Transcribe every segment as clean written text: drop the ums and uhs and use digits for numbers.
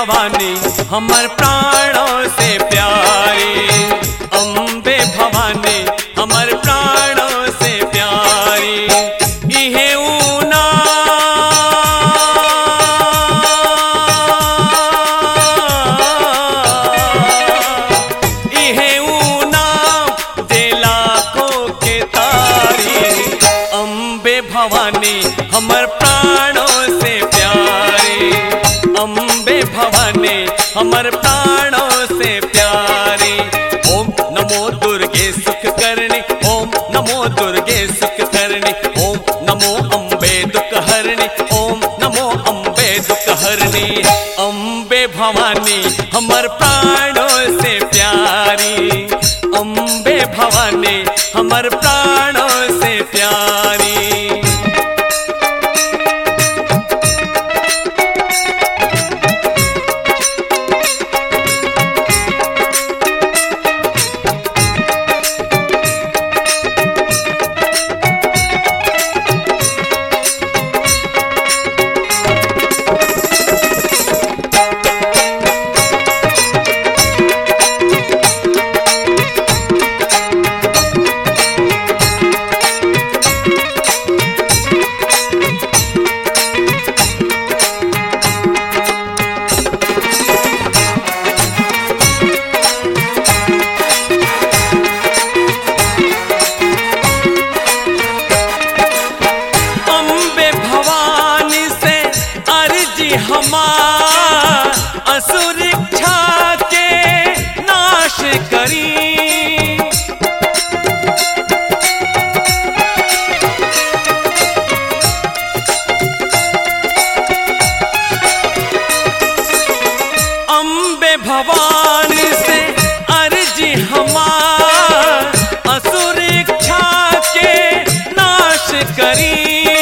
भवानी हमर प्राणों से प्यारी, अम्बे भवानी हमर प्राणों से प्यारी। इहे ऊना इहे ऊना जे लाखों के तारी, अम्बे भवानी हमर प्राणों से प्यारी, अम्बे भवानी हमर प्राणों से प्यारी। ओम नमो दुर्गे सुख करनी, ओम नमो दुर्गे सुख करनी, ओम नमो अम्बे दुख हरणी, ओम नमो अम्बे दुख हरणी। अम्बे भवानी हमर प्राणों से प्यारी, अम्बे भवानी हमर प्राणों से प्यारी। हमार असुर इच्छा के नाश करी, अम्बे भवानी से अर्जी हमार असुर इच्छा के नाश करी।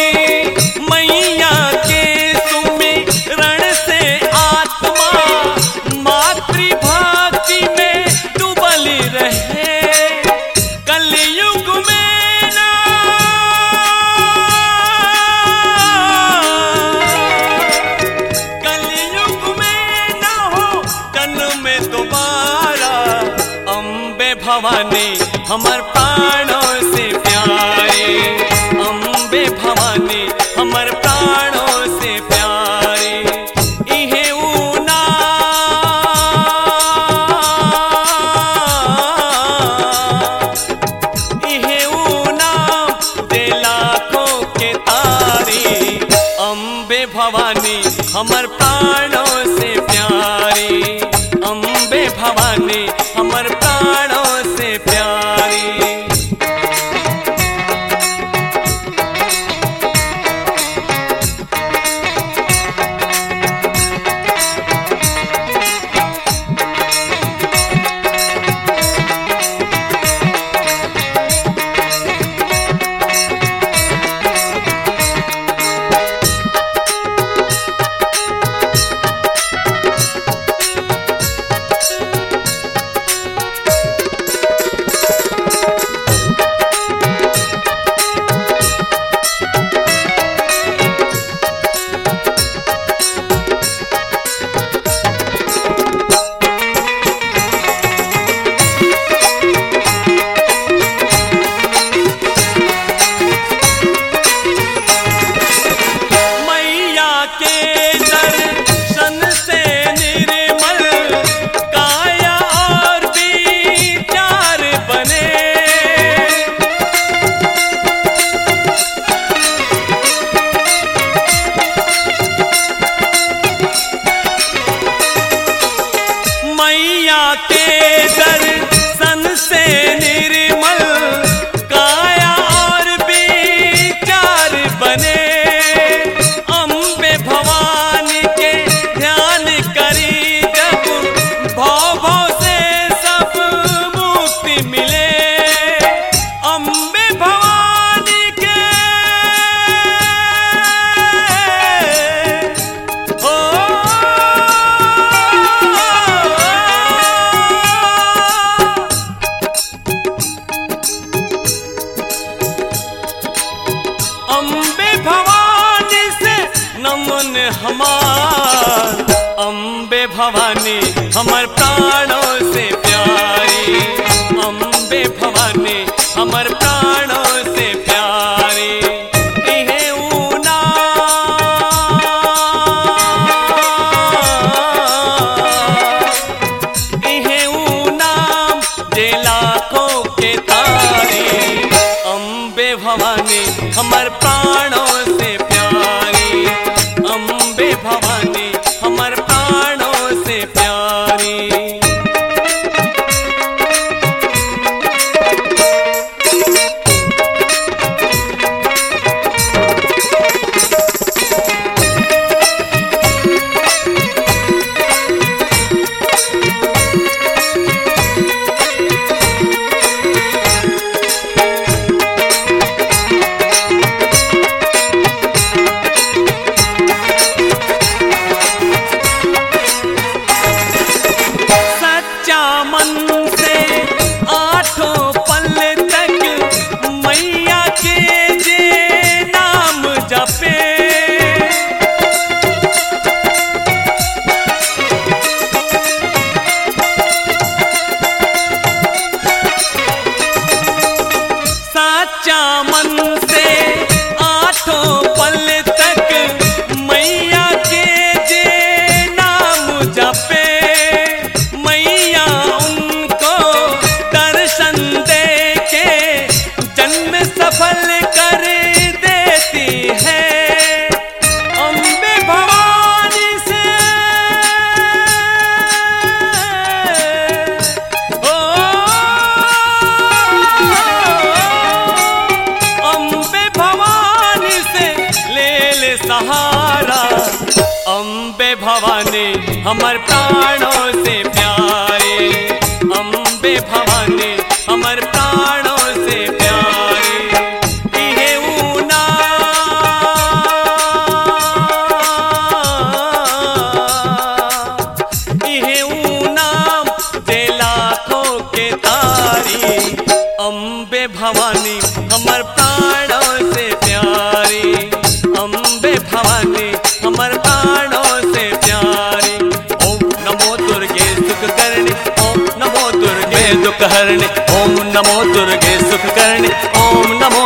भवानी हमर प्राणों से प्यारी, अम्बे भवानी हमर प्राणों से प्यारी। इहे ऊना इहे ऊना दे लाखों के तारी, अम्बे भवानी हमर प्राणों से प्यारी, अम्बे भवानी हमर प्राणों से प्यारी। के दर्शन से निर्मल काया और विचार बने, अम्बे भवानी के ध्यान करी जब भव भव से सब मुक्ति मिले। अम्बे भवानी के हो भवानी हमर प्राणों से प्यारी, अम्बे भवानी हमर प्राणों से प्यारी। इहे ऊना इहे ऊना जे लाखों के तारी, अम्बे भवानी हमर प्राणों से प्यारी, अम्बे भवानी हमर प्राणों से प्यारी। सहारा अम्बे भवानी हमर प्राणों से प्यारी, अम्बे भवानी हमर प्राणों से प्यारी। इहे ऊना इहे ऊना जे लाखों के तारी, अम्बे भवानी हमर प्राणों से प्यारी, अम्बे भवानी हमर प्राणों से प्यारी। ओम नमो दुर्गे सुख करणी, ओम नमो दुर्गे दुख हरणी, ओम नमो दुर्गे सुख करणी, ओम नमो